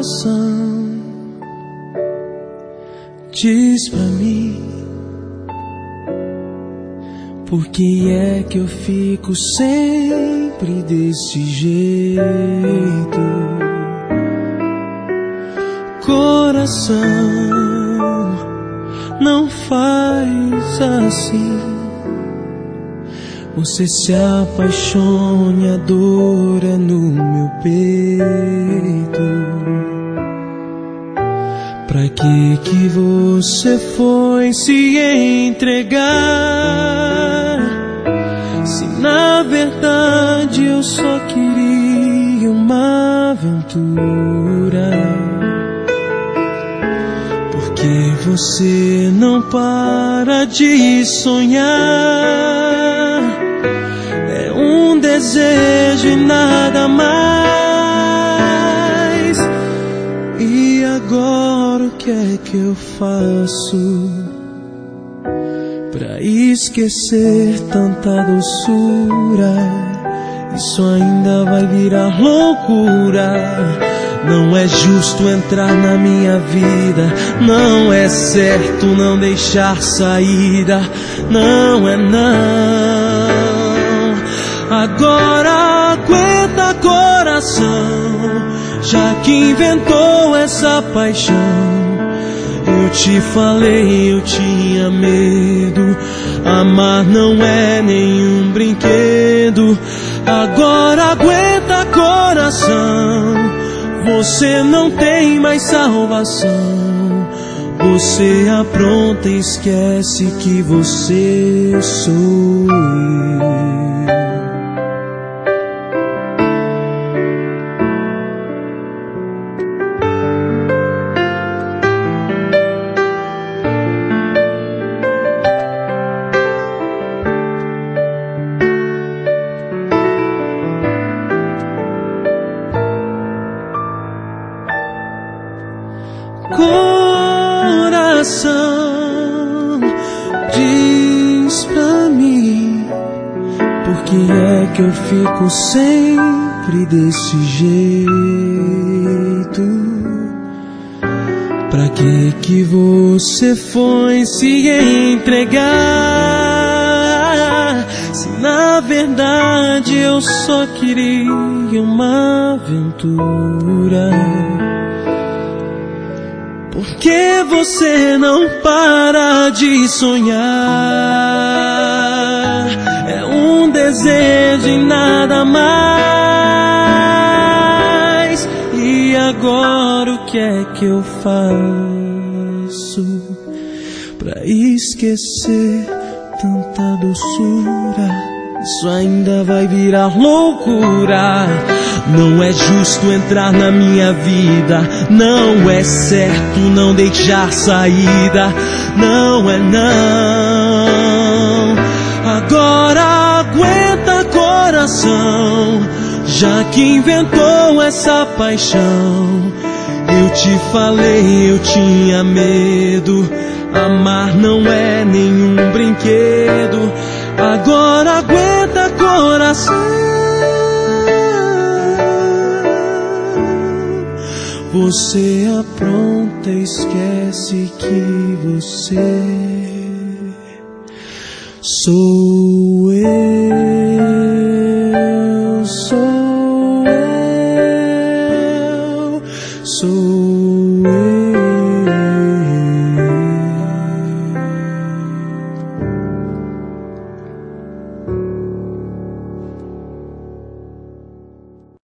coração, diz pra mim, por que é que eu fico sempre desse jeito? Coração, não faz assim. Você se apaixone, a dor é no meu peito. Pra que você foi se entregar, se na verdade eu só queria uma aventura? Por que você não para de sonhar? É um desejo e nada mais. E agora o que é que eu faço pra esquecer tanta doçura? Isso ainda vai virar loucura. Não é justo entrar na minha vida, não é certo não deixar saída, não é não. Agora aguenta, coração, já que inventou essa paixão. Eu te falei, eu tinha medo, amar não é nenhum brinquedo. Agora aguenta, coração, você não tem mais salvação. Você apronta e esquece que você sou eu. Coração, diz pra mim, por que é que eu fico sempre desse jeito? Pra que você foi se entregar, se na verdade eu só queria uma aventura? Por que você não para de sonhar? É um desejo e nada mais. E agora o que é que eu faço pra esquecer tanta doçura? Isso ainda vai virar loucura. Não é justo entrar na minha vida, não é certo não deixar saída, não é não. Agora aguenta, coração, já que inventou essa paixão. Eu te falei, eu tinha medo, amar não é nenhum brinquedo. Agora aguenta, coração, você apronta e esquece que você sou eu, sou eu, sou eu.